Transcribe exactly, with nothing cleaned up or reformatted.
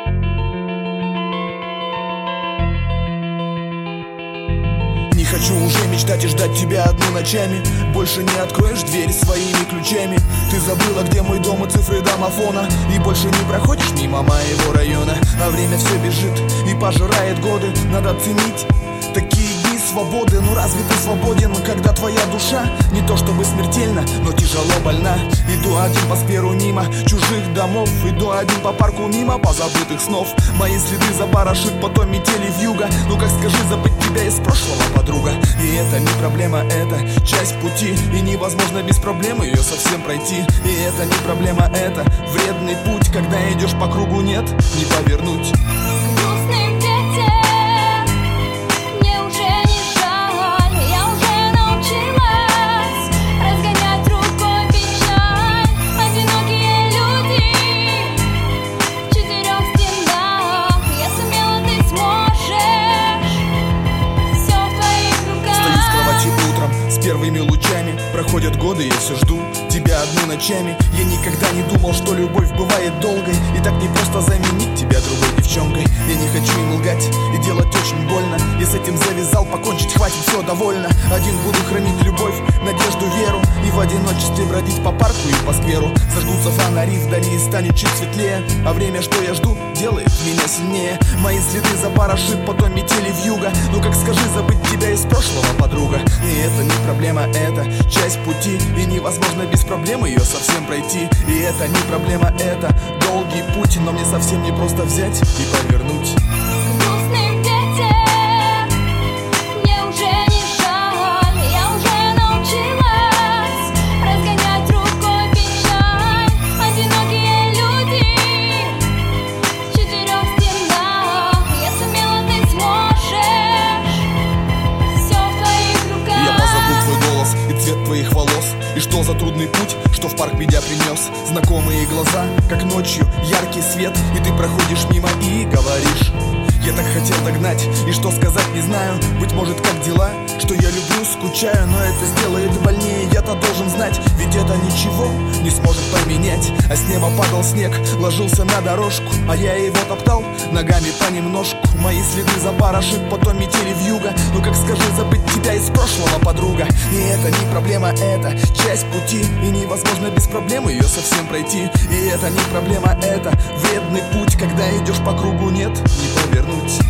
Не хочу уже мечтать и ждать тебя одну ночами. Больше не откроешь дверь своими ключами. Ты забыла, где мой дом и цифры домофона, и больше не проходишь мимо моего района. А время все бежит и пожирает годы. Надо ценить такие дни свободы. Ну разве ты свободен, когда твоя душа не то чтобы смертельно, но тяжело больна? Иду один по скверу мимо чужих домов, иду один по парку мимо позабытых снов. Мои следы запорошит потом метели вьюга. Ну как скажи, забыть тебя из прошлого, подруга? И это не проблема, это часть пути, и невозможно без проблем ее совсем пройти. И это не проблема, это вредный путь, когда идешь по кругу, нет, не повернуть. Первыми лучами проходят годы, я все жду тебя одну ночами. Я никогда не думал, что любовь бывает долгой, и так не просто заменить тебя другой девчонкой. Я не хочу им лгать и делать очень больно. Я с этим завязал, покончить хватит, все довольно. Один буду хранить любовь, надежду, веру, и в одиночестве бродить по парку и по скверу. Зажгутся фонари вдали и станет чуть светлее, а время, что я жду, делает меня сильнее. Мои следы запорошит потом метели вьюга. Ну как скажи, забыть тебя из прошлого, подруга? И это не проблема, это часть пути, и невозможно без проблем ее совсем пройти. И это не проблема, это долгий путь, но мне совсем не просто взять и повернуть. Твоих волос. И что за трудный путь, что в парк меня принес? Знакомые глаза, как ночью, яркий свет, и ты проходишь мимо и говоришь: я так хотел догнать, и что сказать не знаю. Быть может, как дела, что я люблю, скучаю, но это сделает больнее, я-то должен знать. Ведь это ничего не сможет поменять. А с неба падал снег, ложился на дорожку, а я его топтал ногами понемножку. Мои следы запорошит потом метели вьюга. Ну как скажи, забыть тебя из прошлого, подруга? И это не проблема, это часть пути, и невозможно без проблем ее совсем пройти. И это не проблема, это вредный путь, когда идешь по кругу, нет, не повернуть.